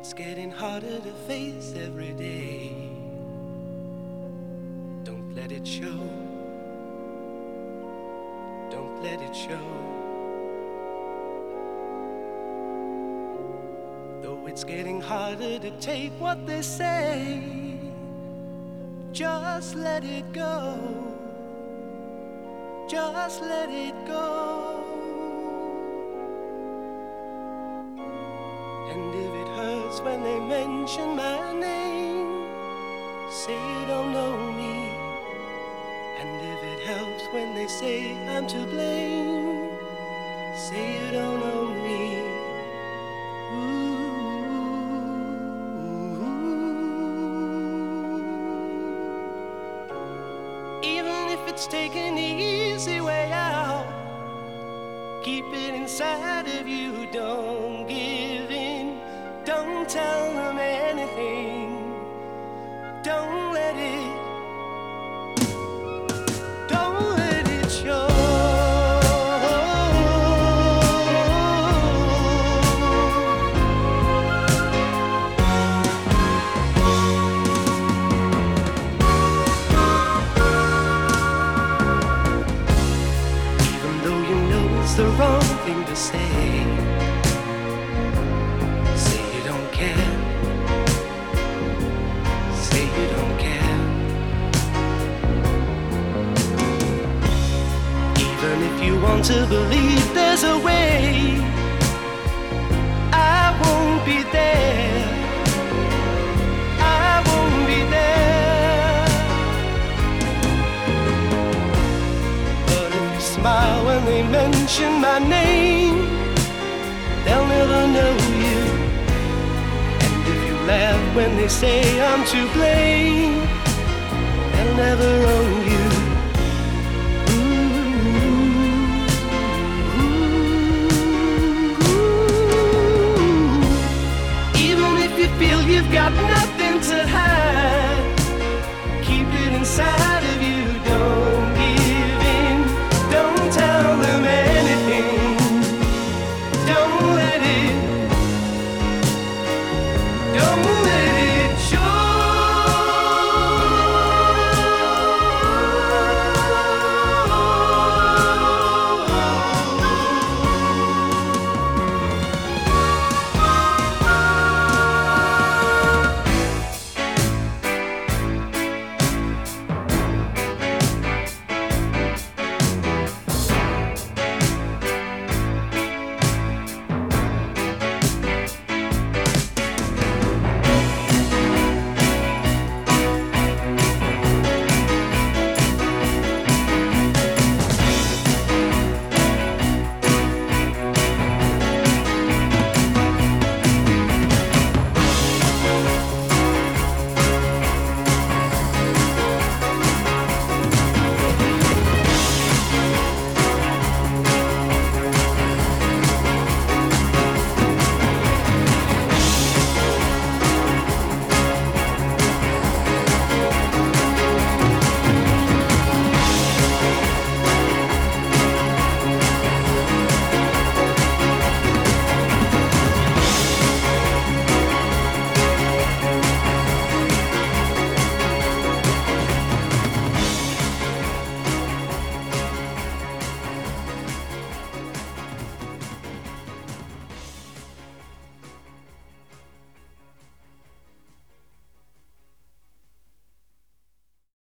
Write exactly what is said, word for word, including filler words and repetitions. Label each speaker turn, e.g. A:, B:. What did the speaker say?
A: It's getting harder to face every day. Don't let it show. Don't let it show. Though it's getting harder to take what they say, just let it go. Just let it go. And if it hurts when they mention my name, say you don't know me. And if it helps when they say I'm to blame, say you don't know me. Ooh. Even if it's taking the easy way out, keep it inside of you, don't give in. Don't tell them anything. Don't let it, don't let it show. Even though you know it's the wrong thing to say, want to believe there's a way, I won't be there. I won't be there. But if you smile when they mention my name, they'll never know you. And if you laugh when they say I'm to blame, they'll never own you. You've got nothing to hide.